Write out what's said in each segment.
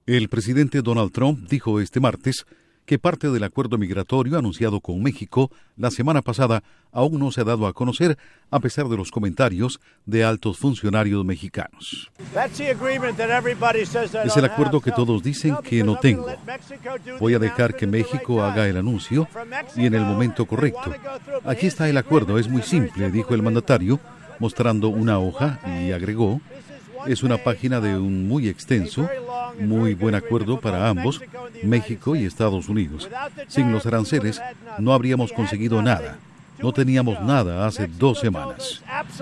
El presidente Donald Trump dijo este martes que parte del acuerdo migratorio anunciado con México la semana pasada aún no se ha dado a conocer a pesar de los comentarios de altos funcionarios mexicanos. Es el acuerdo que todos dicen que no tengo. Voy a dejar que México haga el anuncio y en el momento correcto. Aquí está el acuerdo, es muy simple, dijo el mandatario, mostrando una hoja y agregó: es una página de un muy extenso, muy buen acuerdo para ambos, México y Estados Unidos. Sin los aranceles no habríamos conseguido nada. No teníamos nada hace 2 semanas.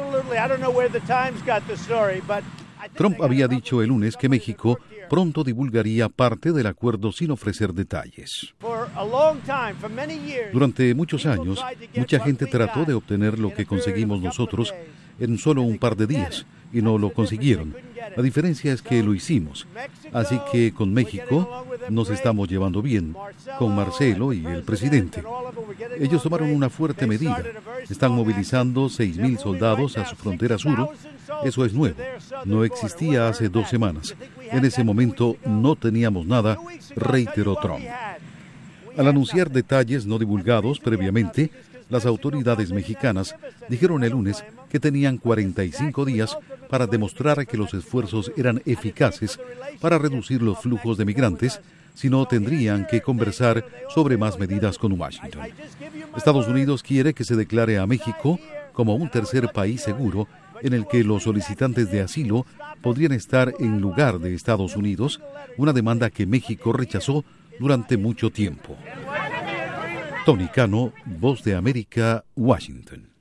Trump había dicho el lunes que México pronto divulgaría parte del acuerdo sin ofrecer detalles. Durante muchos años, mucha gente trató de obtener lo que conseguimos nosotros en solo un par de días y no lo consiguieron. La diferencia es que lo hicimos. Así que con México nos estamos llevando bien, con Marcelo y el presidente. Ellos tomaron una fuerte medida. Están movilizando 6,000 soldados a su frontera sur. Eso es nuevo. No existía hace 2 semanas. En ese momento no teníamos nada, reiteró Trump. Al anunciar detalles no divulgados previamente, las autoridades mexicanas dijeron el lunes que tenían 45 días para demostrar que los esfuerzos eran eficaces para reducir los flujos de migrantes, si no tendrían que conversar sobre más medidas con Washington. Estados Unidos quiere que se declare a México como un tercer país seguro en el que los solicitantes de asilo podrían estar en lugar de Estados Unidos, una demanda que México rechazó durante mucho tiempo. Tony Cano, Voz de América, Washington.